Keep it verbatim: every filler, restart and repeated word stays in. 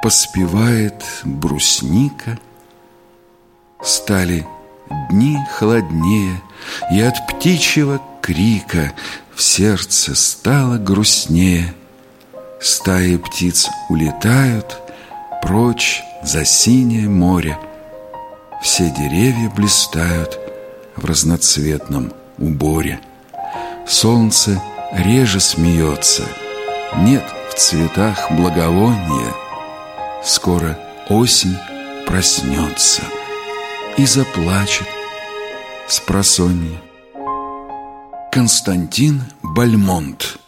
поспевает брусника. Стали дни холоднее, и от птичьего крика в сердце стало грустнее. Стаи птиц улетают прочь за синее море. Все деревья блистают в разноцветном уборе. Солнце реже смеется, нет в цветах благовония. Скоро осень проснется и заплачет спросонья. Константин Бальмонт.